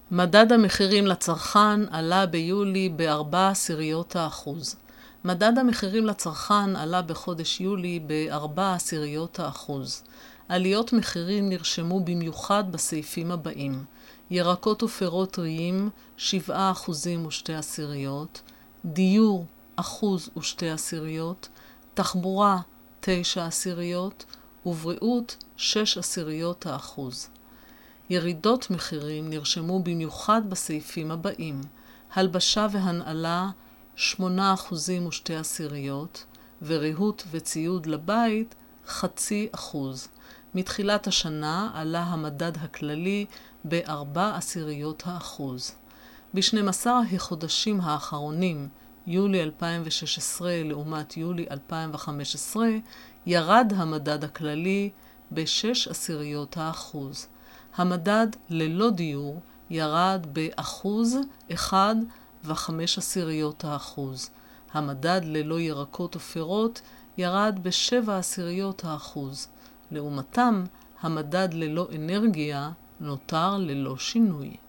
מדד המחירים לצרכן עלה ביולי ב-0.4%. מדד המחירים לצרכן עלה בחודש יולי ב-0.4%. עליות מחירים נרשמו במיוחד בסעיפים הבאים: ירקות ופירות טריים 7.2%, דיור 1.2%, תחבורה 0.9% ובריאות 0.6%. ירידות מחירים נרשמו במיוחד בסעיפים הבאים: הלבשה והנעלה 8.2%, וריהוט וציוד לבית 0.5%. מתחילת השנה עלה המדד הכללי ב-0.4%. ב-12 החודשים האחרונים, יולי 2016 לעומת יולי 2015, ירד המדד הכללי ב-0.6%. המדד ללא דיור ירד ב1.5%. המדד ללא ירקות ופירות ירד ב7%. לעומתם, המדד ללא אנרגיה נותר ללא שינוי.